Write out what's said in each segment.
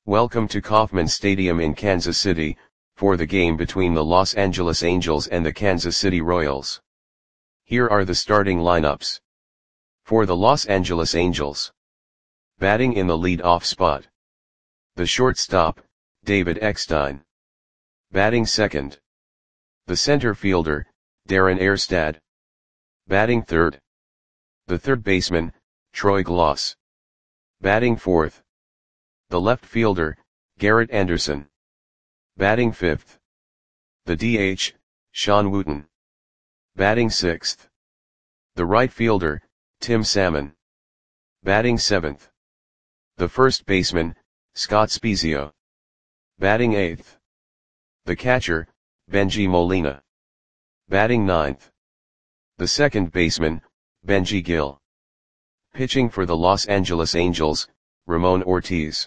Welcome to Kauffman Stadium in Kansas City, for the game between the Los Angeles Angels and the Kansas City Royals. Here are the starting lineups. For the Los Angeles Angels. Batting in the lead-off spot. The shortstop, David Eckstein. Batting second. The center fielder, Darren Erstad. Batting third. The third baseman, Troy Glaus. Batting fourth. The left fielder, Garrett Anderson. Batting fifth. The DH, Sean Wooten. Batting sixth. The right fielder, Tim Salmon. Batting seventh. The first baseman, Scott Spiezio. Batting eighth. The catcher, Bengie Molina. Batting ninth. The second baseman, Benji Gil. Pitching for the Los Angeles Angels, Ramon Ortiz.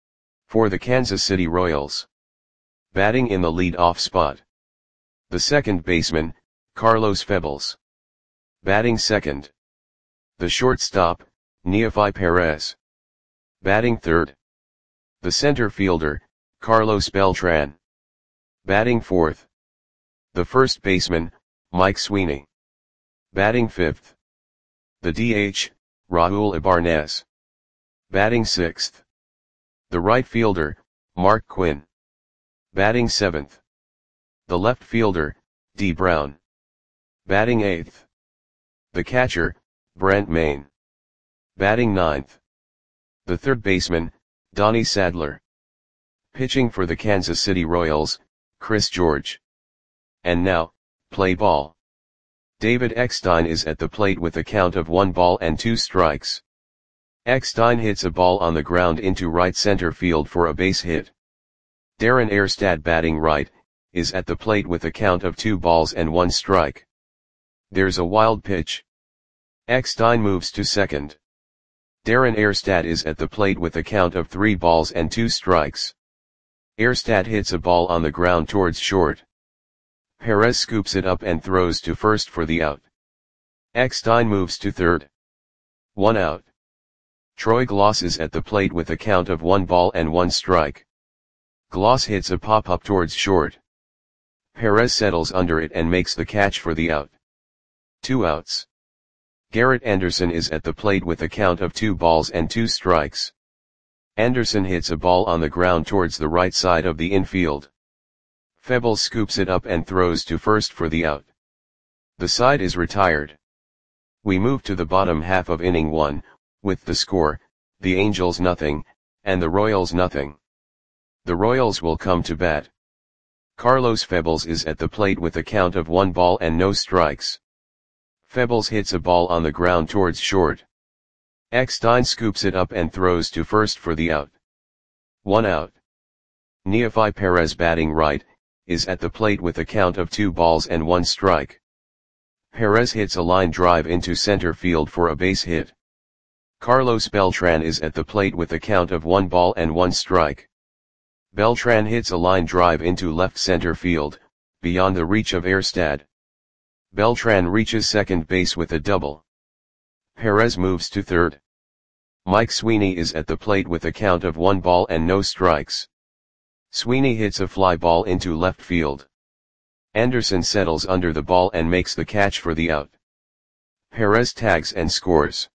For the Kansas City Royals. Batting in the lead-off spot. The second baseman, Carlos Febles. Batting second. The shortstop, Neofi Perez. Batting third. The center fielder, Carlos Beltran. Batting fourth. The first baseman, Mike Sweeney. Batting fifth. The DH, Raul Ibanez. Batting sixth. The right fielder, Mark Quinn. Batting seventh. The left fielder, D. Brown. Batting eighth. The catcher, Brent Main. Batting ninth. The third baseman, Donnie Sadler. Pitching for the Kansas City Royals, Chris George. And now, play ball. David Eckstein is at the plate with a count of 1-2 strikes. Eckstein hits a ball on the ground into right center field for a base hit. Darren Erstad, batting right, is at the plate with a count of 2-1 strike. There's a wild pitch. Eckstein moves to second. Darren Erstad is at the plate with a count of 3-2 strikes. Erstad hits a ball on the ground towards short. Perez scoops it up and throws to first for the out. Eckstein moves to third. 1 out. Troy Glaus is at the plate with a count of 1-1 strike. Glaus hits a pop-up towards short. Perez settles under it and makes the catch for the out. 2 outs. Garrett Anderson is at the plate with a count of 2-2 strikes. Anderson hits a ball on the ground towards the right side of the infield. Febles scoops it up and throws to first for the out. The side is retired. We move to the bottom half of inning 1, with the score, the Angels 0, and the Royals 0. The Royals will come to bat. Carlos Febles is at the plate with a count of 1-0 strikes. Febles hits a ball on the ground towards short. Eckstein scoops it up and throws to first for the out. 1 out. Neofi Perez, batting right, is at the plate with a count of 2-1 strike. Perez hits a line drive into center field for a base hit. Carlos Beltran is at the plate with a count of 1-1 strike. Beltran hits a line drive into left center field, beyond the reach of Erstad. Beltran reaches second base with a double. Perez moves to third. Mike Sweeney is at the plate with a count of 1-0 strikes. Sweeney hits a fly ball into left field. Anderson settles under the ball and makes the catch for the out. Perez tags and scores.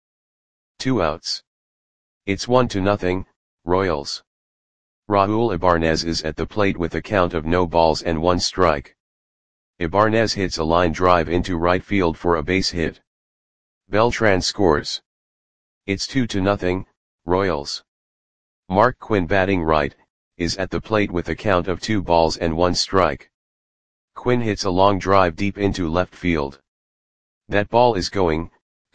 2 outs. It's 1-0, Royals. Raul Ibanez is at the plate with a count of 0-1 strike. Ibanez hits a line drive into right field for a base hit. Beltran scores. It's 2-0, Royals. Mark Quinn, batting right, is at the plate with a count of 2-1 strike. Quinn hits a long drive deep into left field. That ball is gone.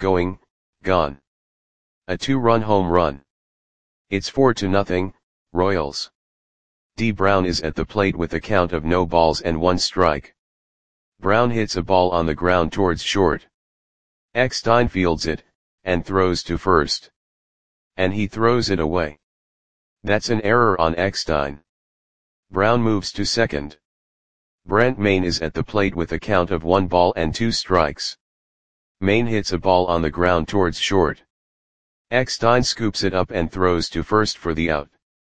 A 2-run home run. It's 4-0, Royals. D. Brown is at the plate with a count of 0-1 strike. Brown hits a ball on the ground towards short. Eckstein fields it, and throws to first. And he throws it away. That's an error on Eckstein. Brown moves to second. Brent Main is at the plate with a count of 1-2 strikes. Main hits a ball on the ground towards short. Eckstein scoops it up and throws to first for the out.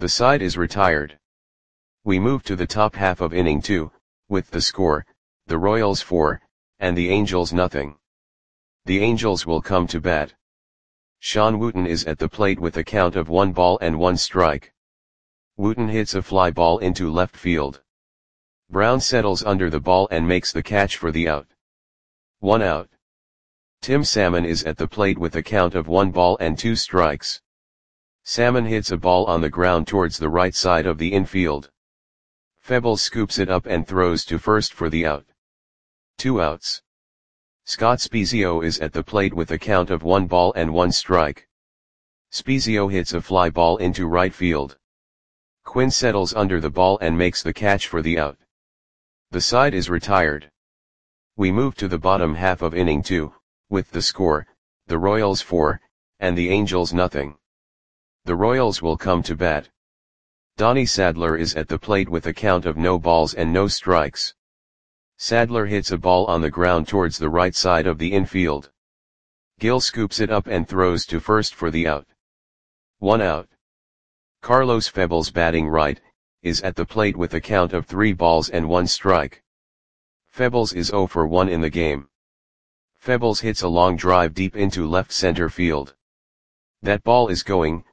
The side is retired. We move to the top half of inning 2, with the score, the Royals 4, and the Angels nothing. The Angels will come to bat. Sean Wooten is at the plate with a count of 1 ball and 1 strike. Wooten hits a fly ball into left field. Brown settles under the ball and makes the catch for the out. 1 out. Tim Salmon is at the plate with a count of 1 ball and 2 strikes. Salmon hits a ball on the ground towards the right side of the infield. Febles scoops it up and throws to first for the out. 2 outs. Scott Spiezio is at the plate with a count of 1 ball and 1 strike. Spiezio hits a fly ball into right field. Quinn settles under the ball and makes the catch for the out. The side is retired. We move to the bottom half of inning 2, with the score, the Royals 4, and the Angels nothing. The Royals will come to bat. Donnie Sadler is at the plate with a count of no balls and no strikes. Sadler hits a ball on the ground towards the right side of the infield. Gill scoops it up and throws to first for the out. 1 out. Carlos Febles, batting right, is at the plate with a count of 3 balls and 1 strike. Febles is 0 for 1 in the game. Febles hits a long drive deep into left center field. That ball is gone.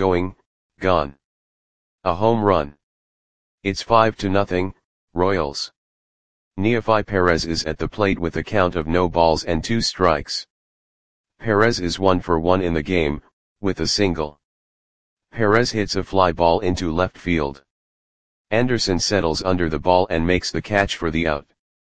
A home run. It's 5-0, Royals. Neofi Perez is at the plate with a count of no balls and 2 strikes. Perez is 1 for 1 in the game, with a single. Perez hits a fly ball into left field. Anderson settles under the ball and makes the catch for the out.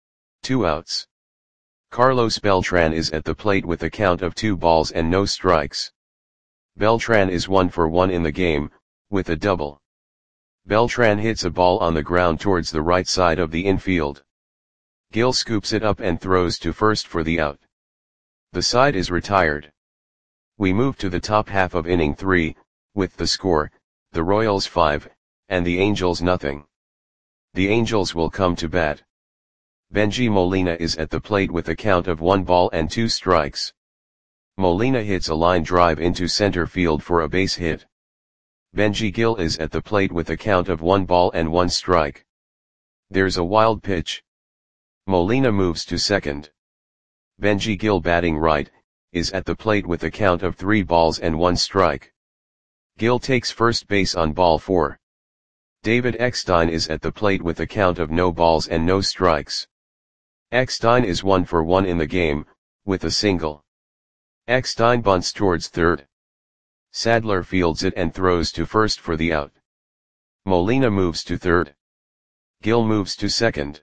2 outs. Carlos Beltran is at the plate with a count of 2 balls and no strikes. Beltran is 1 for 1 in the game, with a double. Beltran hits a ball on the ground towards the right side of the infield. Gill scoops it up and throws to first for the out. The side is retired. We move to the top half of inning 3, with the score, the Royals 5, and the Angels nothing. The Angels will come to bat. Benji Molina is at the plate with a count of 1 ball and 2 strikes. Molina hits a line drive into center field for a base hit. Benji Gill is at the plate with a count of 1 ball and 1 strike. There's a wild pitch. Molina moves to second. Benji Gill, batting right, is at the plate with a count of 3 balls and 1 strike. Gill takes first base on ball 4. David Eckstein is at the plate with a count of no balls and no strikes. Eckstein is 1 for 1 in the game, with a single. Eckstein bunts towards third. Sadler fields it and throws to first for the out. Molina moves to third. Gill moves to second.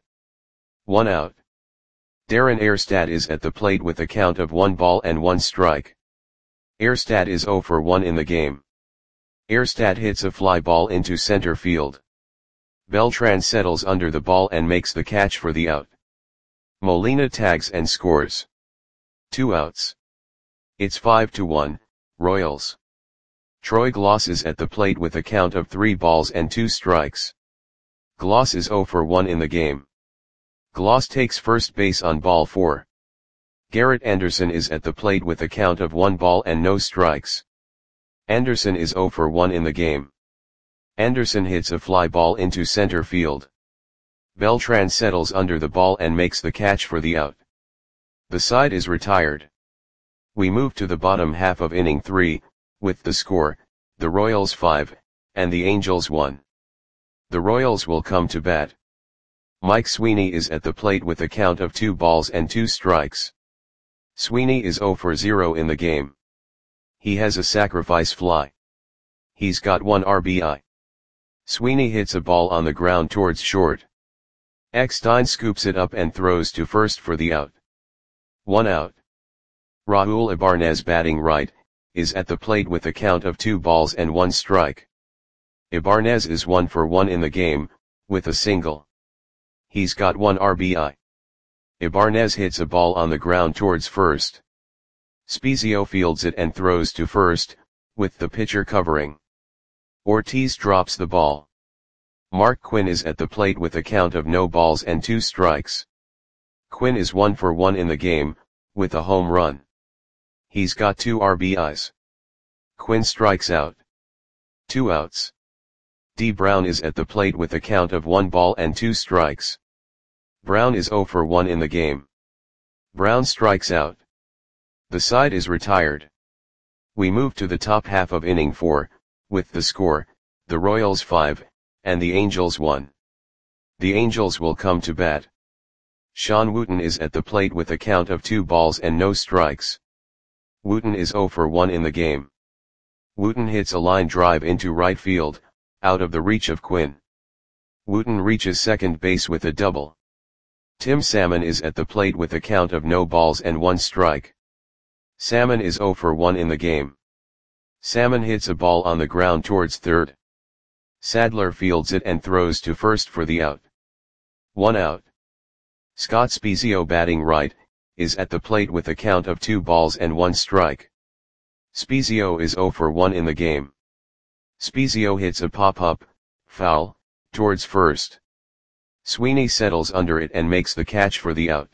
1 out. Darren Erstad is at the plate with a count of 1 ball and 1 strike. Erstad is 0 for 1 in the game. Erstad hits a fly ball into center field. Beltran settles under the ball and makes the catch for the out. Molina tags and scores. 2 outs. It's 5-1, Royals. Troy Gloss is at the plate with a count of 3 balls and 2 strikes. Gloss is 0 for 1 in the game. Gloss takes first base on ball 4. Garrett Anderson is at the plate with a count of 1 ball and no strikes. Anderson is 0 for 1 in the game. Anderson hits a fly ball into center field. Beltran settles under the ball and makes the catch for the out. The side is retired. We move to the bottom half of inning 3, with the score, the Royals 5, and the Angels 1. The Royals will come to bat. Mike Sweeney is at the plate with a count of 2 balls and 2 strikes. Sweeney is 0 for 0 in the game. He has a sacrifice fly. He's got 1 RBI. Sweeney hits a ball on the ground towards short. Eckstein scoops it up and throws to first for the out. 1 out. Raul Ibanez, batting right, is at the plate with a count of 2 balls and 1 strike. Ibanez is 1 for 1 in the game, with a single. He's got 1 RBI. Ibanez hits a ball on the ground towards first. Spiezio fields it and throws to first, with the pitcher covering. Ortiz drops the ball. Mark Quinn is at the plate with a count of no balls and 2 strikes. Quinn is 1 for 1 in the game, with a home run. He's got 2 RBIs. Quinn strikes out. 2 outs. D. Brown is at the plate with a count of 1 ball and 2 strikes. Brown is 0 for 1 in the game. Brown strikes out. The side is retired. We move to the top half of inning 4, with the score, the Royals 5, and the Angels 1. The Angels will come to bat. Sean Wooten is at the plate with a count of 2 balls and no strikes. Wooten is 0 for 1 in the game. Wooten hits a line drive into right field, out of the reach of Quinn. Wooten reaches second base with a double. Tim Salmon is at the plate with a count of no balls and 1 strike. Salmon is 0 for 1 in the game. Salmon hits a ball on the ground towards third. Sadler fields it and throws to first for the out. 1 out. Scott Spiezio, batting right, is at the plate with a count of 2 balls and 1 strike. Spiezio is 0 for 1 in the game. Spiezio hits a pop-up, foul, towards first. Sweeney settles under it and makes the catch for the out.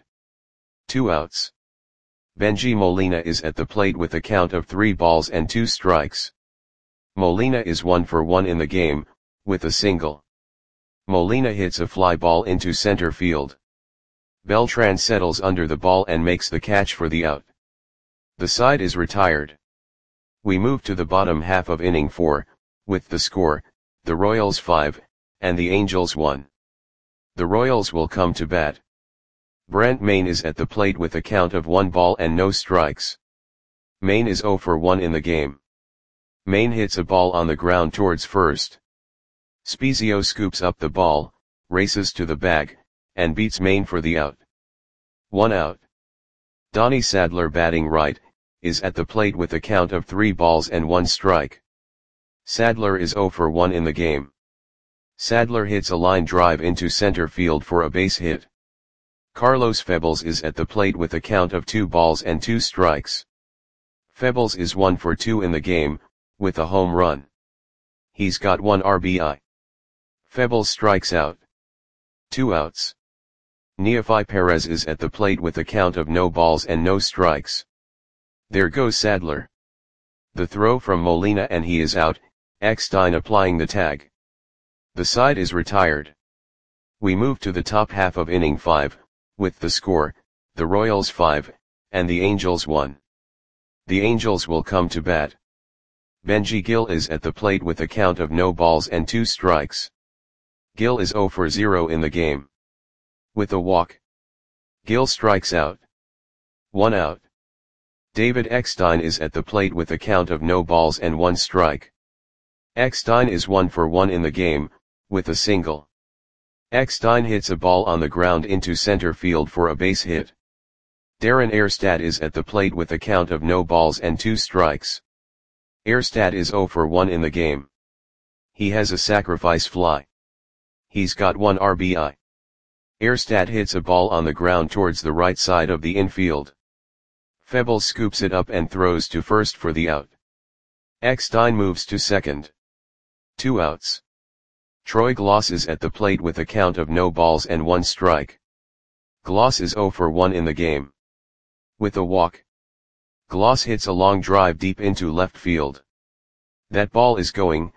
2 outs. Benji Molina is at the plate with a count of 3 balls and 2 strikes. Molina is 1 for 1 in the game, with a single. Molina hits a fly ball into center field. Beltran settles under the ball and makes the catch for the out. The side is retired. We move to the bottom half of inning 4, with the score, the Royals 5, and the Angels 1. The Royals will come to bat. Brent Mayne is at the plate with a count of 1 ball and no strikes. Mayne is 0 for 1 in the game. Mayne hits a ball on the ground towards first. Spiezio scoops up the ball, races to the bag, and beats Mayne for the out. 1 out. Donnie Sadler, batting right, is at the plate with a count of 3 balls and 1 strike. Sadler is 0 for 1 in the game. Sadler hits a line drive into center field for a base hit. Carlos Febles is at the plate with a count of 2 balls and 2 strikes. Febles is 1 for 2 in the game, with a home run. He's got 1 RBI. Febles strikes out. 2 outs. Neefi Perez is at the plate with a count of no balls and no strikes. There goes Sadler. The throw from Molina and he is out, Eckstein applying the tag. The side is retired. We move to the top half of inning 5, with the score, the Royals 5, and the Angels 1. The Angels will come to bat. Benji Gil is at the plate with a count of no balls and 2 strikes. Gil is 0 for 0 in the game. With a walk, Gil strikes out. 1 out. David Eckstein is at the plate with a count of no balls and 1 strike. Eckstein is 1 for 1 in the game, with a single. Eckstein hits a ball on the ground into center field for a base hit. Darren Erstad is at the plate with a count of no balls and 2 strikes. Erstad is 0 for 1 in the game. He has a sacrifice fly. He's got 1 RBI. Erstad hits a ball on the ground towards the right side of the infield. Febles scoops it up and throws to first for the out. Eckstein moves to second. 2 outs. Troy Gloss is at the plate with a count of no balls and 1 strike. Gloss is 0 for 1 in the game. With a walk, Gloss hits a long drive deep into left field. That ball is gone.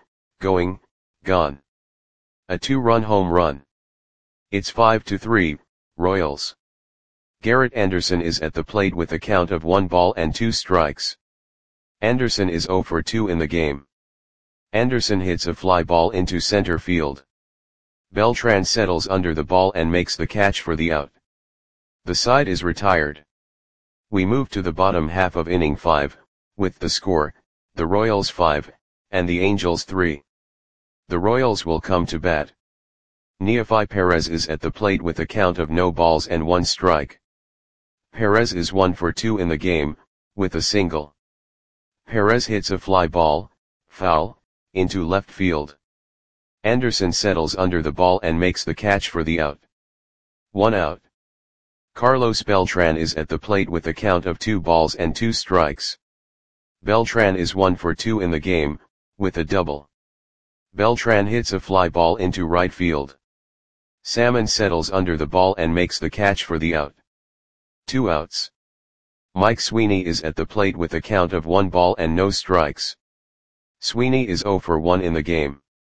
A 2-run home run. It's 5-3, Royals. Garrett Anderson is at the plate with a count of 1 ball and 2 strikes. Anderson is 0 for 2 in the game. Anderson hits a fly ball into center field. Beltran settles under the ball and makes the catch for the out. The side is retired. We move to the bottom half of inning 5, with the score, the Royals 5, and the Angels 3. The Royals will come to bat. Neefi Perez is at the plate with a count of no balls and 1 strike. Perez is 1 for 2 in the game, with a single. Perez hits a fly ball, foul, into left field. Anderson settles under the ball and makes the catch for the out. 1 out. Carlos Beltran is at the plate with a count of 2 balls and 2 strikes. Beltran is 1 for 2 in the game, with a double. Beltran hits a fly ball into right field. Salmon settles under the ball and makes the catch for the out. 2 outs. Mike Sweeney is at the plate with a count of 1 ball and no strikes. Sweeney is 0 for 1 in the game.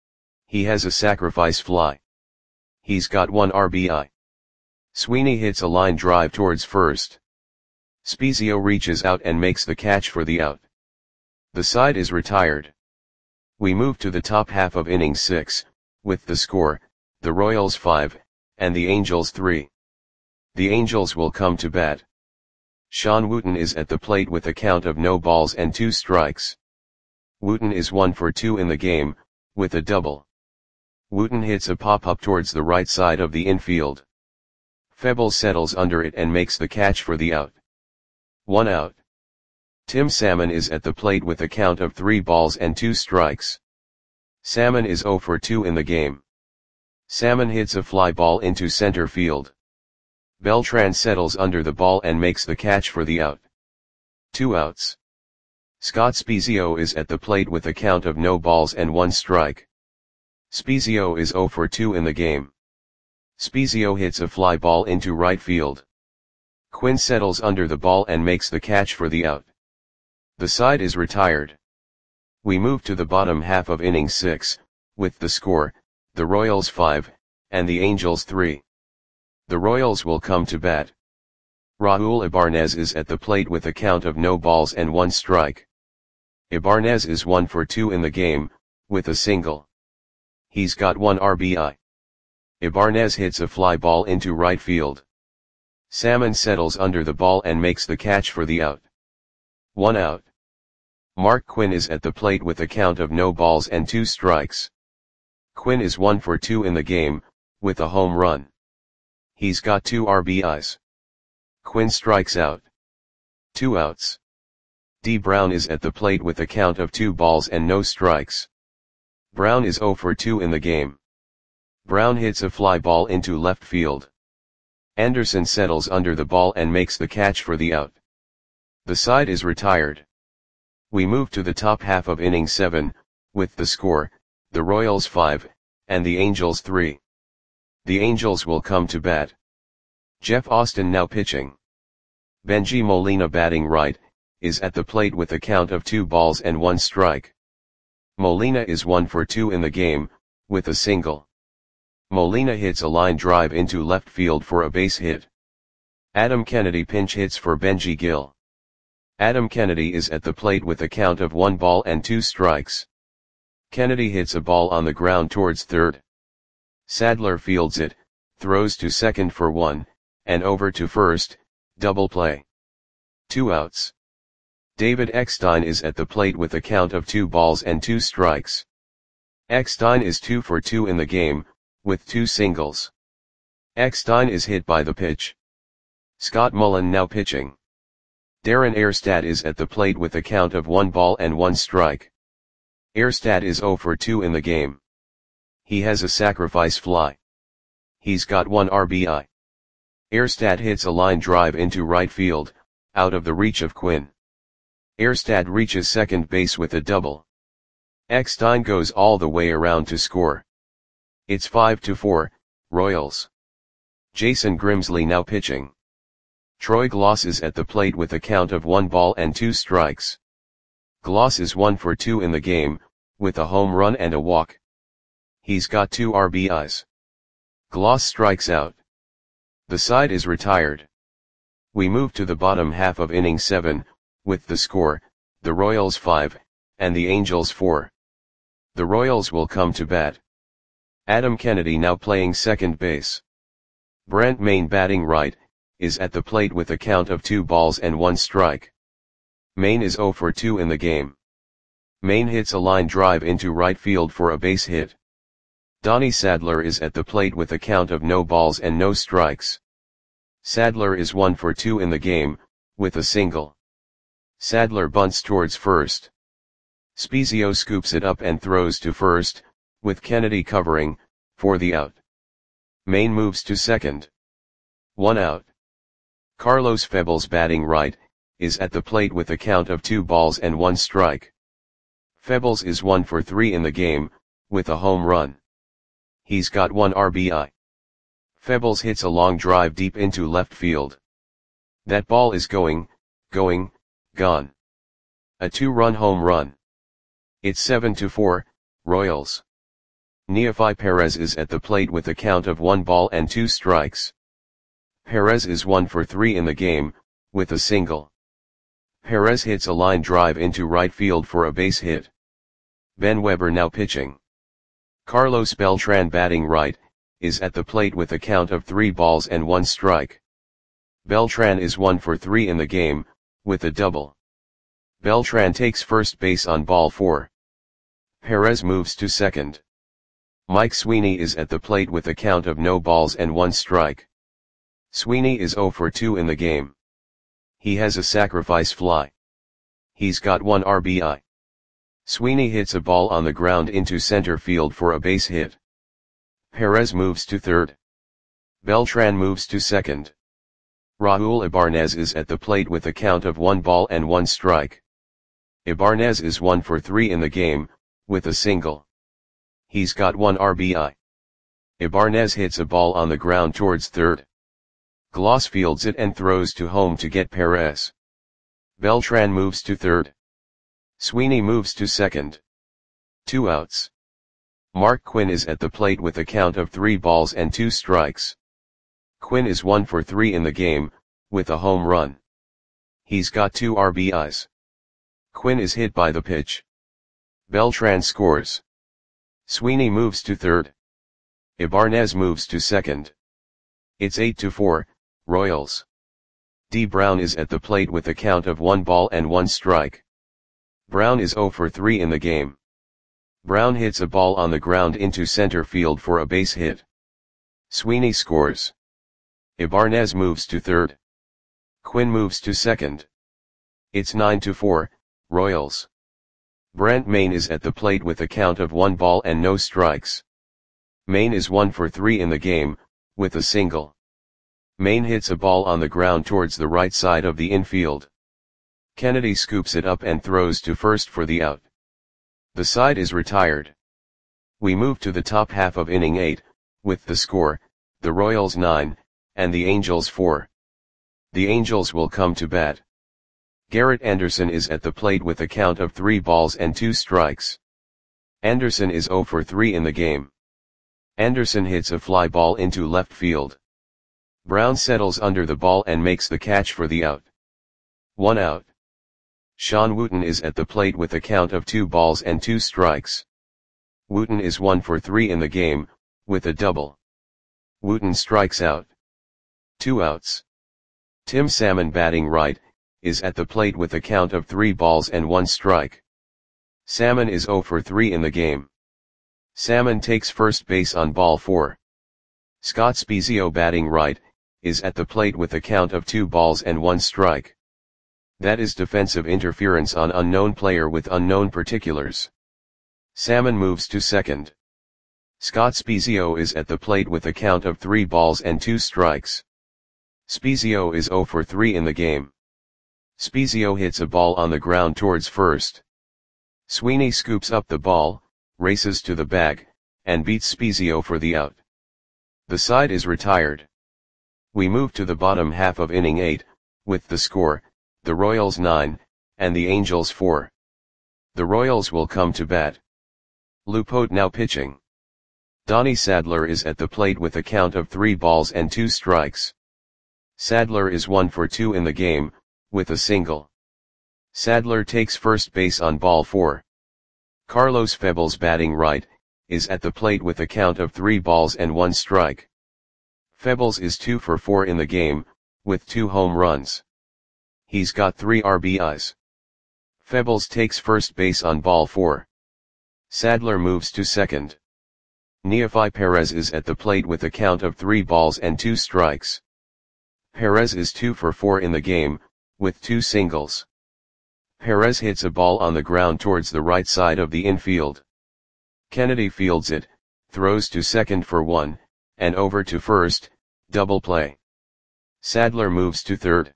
He has a sacrifice fly. He's got 1 RBI. Sweeney hits a line drive towards first. Spezio reaches out and makes the catch for the out. The side is retired. We move to the top half of inning 6, with the score, the Royals 5, and the Angels 3. The Angels will come to bat. Sean Wooten is at the plate with a count of no balls and 2 strikes. Wooten is 1 for 2 in the game, with a double. Wooten hits a pop-up towards the right side of the infield. Febles settles under it and makes the catch for the out. 1 out. Tim Salmon is at the plate with a count of 3 balls and 2 strikes. Salmon is 0 for 2 in the game. Salmon hits a fly ball into center field. Beltran settles under the ball and makes the catch for the out. 2 outs. Scott Spezio is at the plate with a count of no balls and 1 strike. Spezio is 0 for 2 in the game. Spezio hits a fly ball into right field. Quinn settles under the ball and makes the catch for the out. The side is retired. We move to the bottom half of inning 6, with the score, the Royals 5, and the Angels 3. The Royals will come to bat. Raul Ibanez is at the plate with a count of no balls and 1 strike. Ibanez is 1 for 2 in the game, with a single. He's got 1 RBI. Ibanez hits a fly ball into right field. Salmon settles under the ball and makes the catch for the out. 1 out. Mark Quinn is at the plate with a count of no balls and 2 strikes. Quinn is 1 for 2 in the game, with a home run. He's got 2 RBIs. Quinn strikes out. 2 outs. D. Brown is at the plate with a count of 2 balls and no strikes. Brown is 0 for 2 in the game. Brown hits a fly ball into left field. Anderson settles under the ball and makes the catch for the out. The side is retired. We move to the top half of inning 7, with the score, the Royals 5, and the Angels 3. The Angels will come to bat. Jeff Austin now pitching. Benji Molina batting right, is at the plate with a count of 2 balls and 1 strike. Molina is 1 for 2 in the game, with a single. Molina hits a line drive into left field for a base hit. Adam Kennedy pinch hits for Benji Gil. Adam Kennedy is at the plate with a count of 1 ball and 2 strikes. Kennedy hits a ball on the ground towards third. Sadler fields it, throws to second for 1, and over to first, double play. 2 outs. David Eckstein is at the plate with a count of 2 balls and 2 strikes. Eckstein is 2 for 2 in the game, with 2 singles. Eckstein is hit by the pitch. Scott Mullen now pitching. Darren Erstad is at the plate with a count of 1 ball and 1 strike. Erstad is 0 for 2 in the game. He has a sacrifice fly. He's got 1 RBI. Erstad hits a line drive into right field, out of the reach of Quinn. Erstad reaches second base with a double. Eckstein goes all the way around to score. It's 5-4, Royals. Jason Grimsley now pitching. Troy Gloss is at the plate with a count of 1 ball and 2 strikes. Gloss is 1 for 2 in the game, with a home run and a walk. He's got 2 RBIs. Gloss strikes out. The side is retired. We move to the bottom half of inning 7, with the score, the Royals 5, and the Angels 4. The Royals will come to bat. Adam Kennedy now playing second base. Brent Mayne batting right, is at the plate with a count of 2 balls and 1 strike. Mayne is 0 for 2 in the game. Mayne hits a line drive into right field for a base hit. Donnie Sadler is at the plate with a count of no balls and no strikes. Sadler is 1 for 2 in the game, with a single. Sadler bunts towards first. Spezio scoops it up and throws to first, with Kennedy covering, for the out. Mayne moves to second. 1 out. Carlos Febles batting right, is at the plate with a count of 2 balls and 1 strike. Febles is 1 for 3 in the game, with a home run. He's got 1 RBI. Febles hits a long drive deep into left field. That ball is going, gone. A 2-run home run. It's 7-4, Royals. Neofy Perez is at the plate with a count of 1 ball and 2 strikes. Perez is 1 for 3 in the game, with a single. Perez hits a line drive into right field for a base hit. Ben Weber now pitching. Carlos Beltran batting right, is at the plate with a count of 3 balls and 1 strike. Beltran is 1 for 3 in the game, with a double. Beltran takes first base on ball 4. Perez moves to second. Mike Sweeney is at the plate with a count of no balls and 1 strike. Sweeney is 0 for 2 in the game. He has a sacrifice fly. He's got 1 RBI. Sweeney hits a ball on the ground into center field for a base hit. Perez moves to third. Beltran moves to second. Raul Ibanez is at the plate with a count of 1 ball and 1 strike. Ibanez is 1 for 3 in the game, with a single. He's got 1 RBI. Ibanez hits a ball on the ground towards third. Gloss fields it and throws to home to get Perez. Beltran moves to third. Sweeney moves to second. 2 outs. Mark Quinn is at the plate with a count of 3 balls and 2 strikes. Quinn is 1 for 3 in the game, with a home run. He's got 2 RBIs. Quinn is hit by the pitch. Beltran scores. Sweeney moves to third. Ibanez moves to second. It's 8-4, Royals. D. Brown is at the plate with a count of 1 ball and 1 strike. Brown is 0 for 3 in the game. Brown hits a ball on the ground into center field for a base hit. Sweeney scores. Ibanez moves to third. Quinn moves to second. It's 9-4, Royals. Brent Mayne is at the plate with a count of 1 ball and no strikes. Mayne is 1 for 3 in the game, with a single. Mayne hits a ball on the ground towards the right side of the infield. Kennedy scoops it up and throws to first for the out. The side is retired. We move to the top half of inning 8, with the score, the Royals 9, and the Angels 4. The Angels will come to bat. Garrett Anderson is at the plate with a count of 3 balls and 2 strikes. Anderson is 0 for 3 in the game. Anderson hits a fly ball into left field. Brown settles under the ball and makes the catch for the out. 1 out. Sean Wooten is at the plate with a count of 2 balls and 2 strikes. Wooten is 1 for 3 in the game, with a double. Wooten strikes out. 2 outs. Tim Salmon batting right, is at the plate with a count of 3 balls and 1 strike. Salmon is 0 for 3 in the game. Salmon takes first base on ball 4. Scott Spiezio batting right, is at the plate with a count of 2 balls and 1 strike. That is defensive interference on unknown player with unknown particulars. Salmon moves to second. Scott Spiezio is at the plate with a count of 3 balls and 2 strikes. Spiezio is 0 for 3 in the game. Spiezio hits a ball on the ground towards first. Sweeney scoops up the ball, races to the bag, and beats Spiezio for the out. The side is retired. We move to the bottom half of inning 8, with the score, the Royals 9, and the Angels 4. The Royals will come to bat. Lou Pote now pitching. Donnie Sadler is at the plate with a count of 3 balls and 2 strikes. Sadler is 1 for 2 in the game, with a single. Sadler takes first base on ball 4. Carlos Febles batting right, is at the plate with a count of 3 balls and 1 strike. Febles is 2 for 4 in the game, with 2 home runs. He's got 3 RBIs. Febles takes first base on ball 4. Sadler moves to second. Neofy Perez is at the plate with a count of 3 balls and 2 strikes. Perez is 2 for 4 in the game, with 2 singles. Perez hits a ball on the ground towards the right side of the infield. Kennedy fields it, throws to second for 1, and over to first, double play. Sadler moves to third.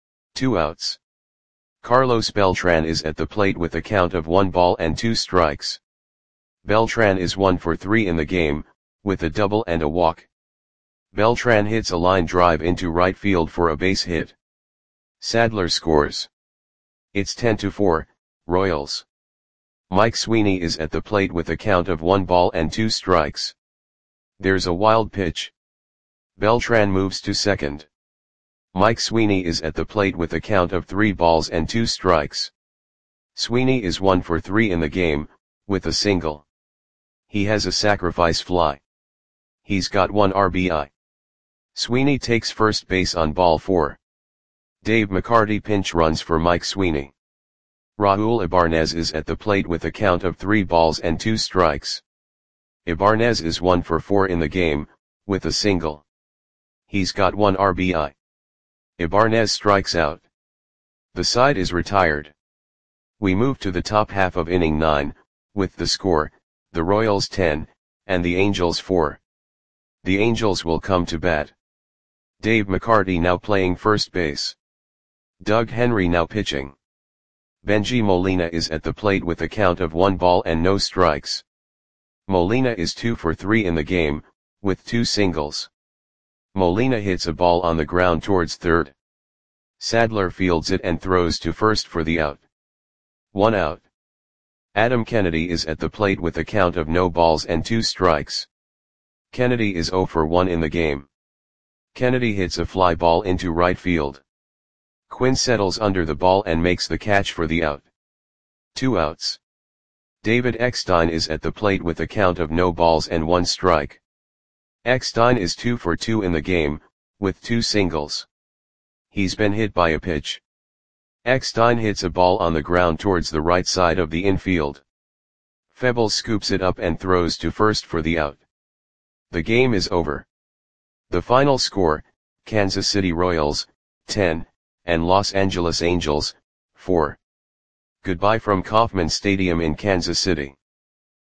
2 outs. Carlos Beltran is at the plate with a count of 1 ball and 2 strikes. Beltran is 1 for 3 in the game, with a double and a walk. Beltran hits a line drive into right field for a base hit. Sadler scores. It's 10-4, Royals. Mike Sweeney is at the plate with a count of 1 ball and 2 strikes. There's a wild pitch. Beltran moves to second. Mike Sweeney is at the plate with a count of 3 balls and 2 strikes. Sweeney is 1 for 3 in the game, with a single. He has a sacrifice fly. He's got 1 RBI. Sweeney takes first base on ball 4. Dave McCarty pinch runs for Mike Sweeney. Raul Ibanez is at the plate with a count of 3 balls and 2 strikes. Ibanez is 1 for 4 in the game, with a single. He's got 1 RBI. Ibanez strikes out. The side is retired. We move to the top half of inning 9, with the score, the Royals 10, and the Angels 4. The Angels will come to bat. Dave McCarty now playing first base. Doug Henry now pitching. Benji Molina is at the plate with a count of 1 ball and no strikes. Molina is 2 for 3 in the game, with 2 singles. Molina hits a ball on the ground towards third. Sadler fields it and throws to first for the out. 1 out. Adam Kennedy is at the plate with a count of no balls and 2 strikes. Kennedy is 0 for 1 in the game. Kennedy hits a fly ball into right field. Quinn settles under the ball and makes the catch for the out. 2 outs. David Eckstein is at the plate with a count of no balls and 1 strike. Eckstein is 2 for 2 in the game, with 2 singles. He's been hit by a pitch. Eckstein hits a ball on the ground towards the right side of the infield. Febles scoops it up and throws to first for the out. The game is over. The final score, Kansas City Royals, 10, and Los Angeles Angels, 4. Goodbye from Kauffman Stadium in Kansas City.